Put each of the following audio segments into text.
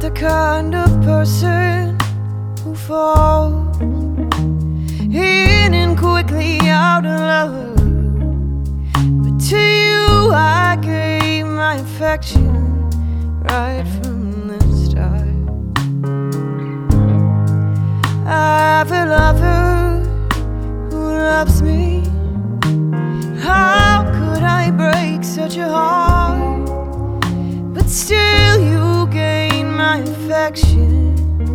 the kind of person who falls in and quickly out of love. But to you I gave my affection right from the start. I have a lover who loves me. How could I break such a heart? But still you gain my affection.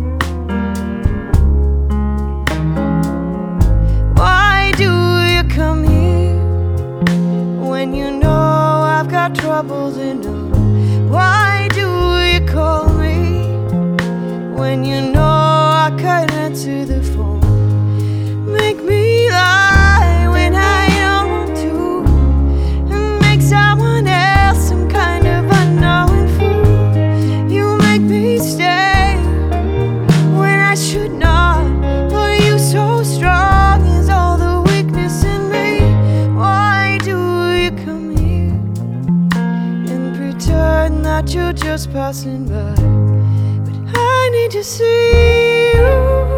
Why do you come here when you know I've got troubles enough? Why do you call me when you know I can't answer the phone? Make me lie when I don't want to, and make someone else some kind of unknown fool. You make me stay when I should not, but you so strong is all the weakness in me. Why do you come here and pretend that you're just passing by? But I need to see you,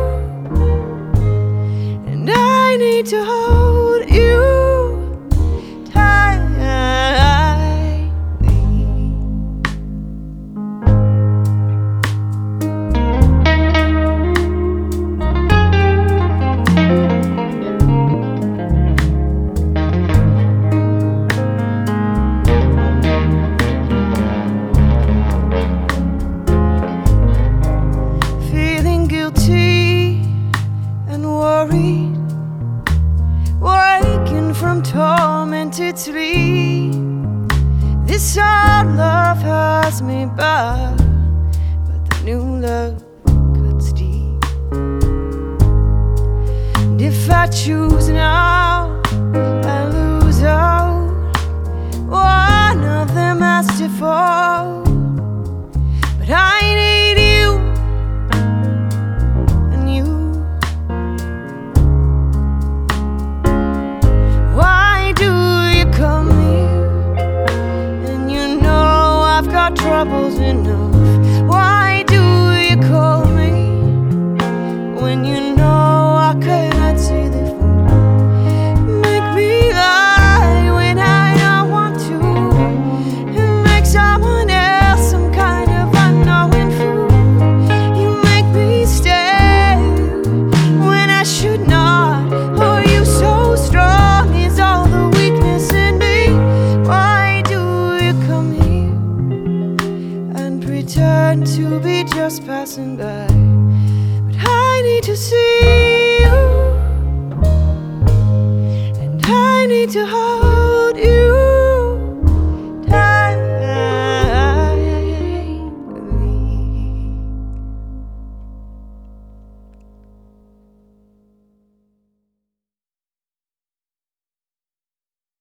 and I need to hold you tightly. Feeling guilty and worried, waking from tormented sleep. This old love has me back, but the new love cuts deep. And if I choose now, I lose out. One of them has to fall, but I need you and you. Why do you come here and you know I've got troubles enough? Why do you call me when you know I can't answer the phone? Make me lie when I don't want to, and make someone else some kind of unknown fool. You make me stay when I should not. Oh, you so strong is all the weakness in me. Why do you come here and pretend to be just passing by? But I need to see you, and I need to hold